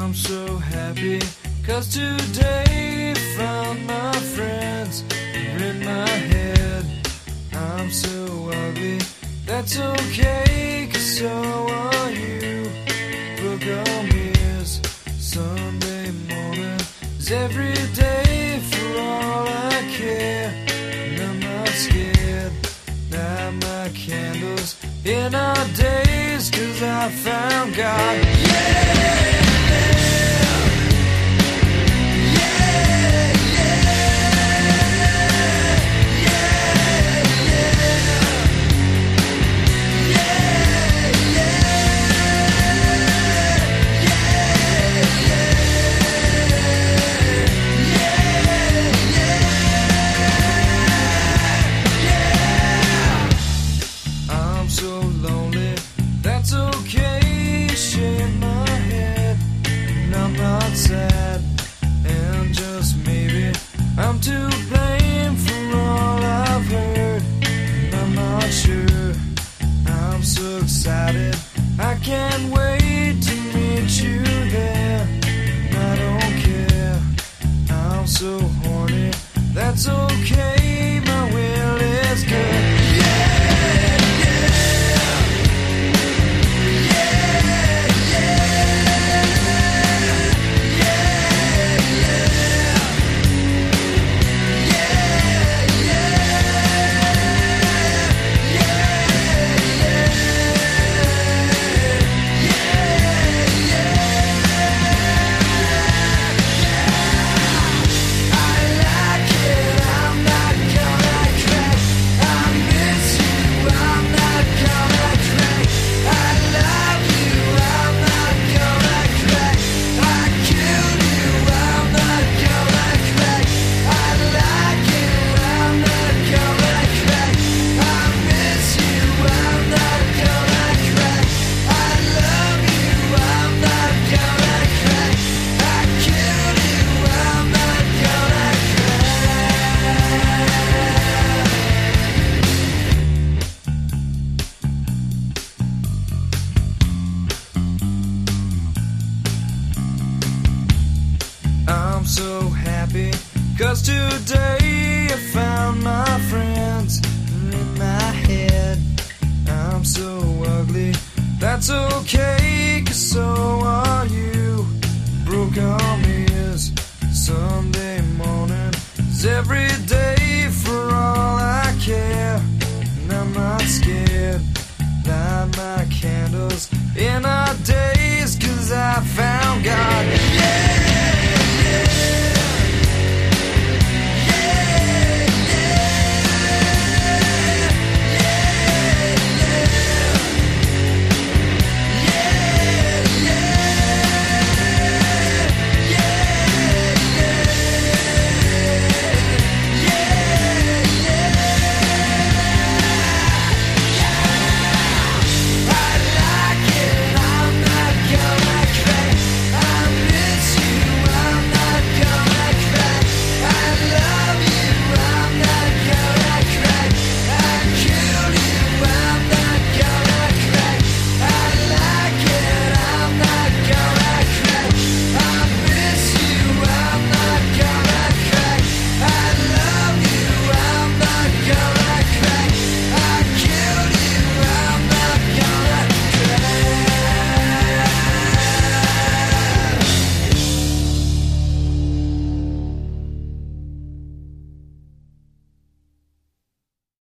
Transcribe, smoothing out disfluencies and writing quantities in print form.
I'm so happy, 'cause today found my friends are in my head. I'm so ugly, that's okay, 'cause so are you. Book on ears, Sunday morning is every day for all I care. And I'm not scared, light my candles in our days, 'cause I found God. Yeah! Sad, and just maybe I'm to blame for all I've heard, and I'm not sure. I'm so excited, I can't wait to meet you there, and I don't care, I'm so horny, that's okay, my will is good. I'm so happy, 'cause today I found my friends in my head. I'm so ugly, that's okay, 'cause so are you. Broke arm is Sunday morning is every day for all I care. And I'm not scared, light my candles in our days, 'cause I found God.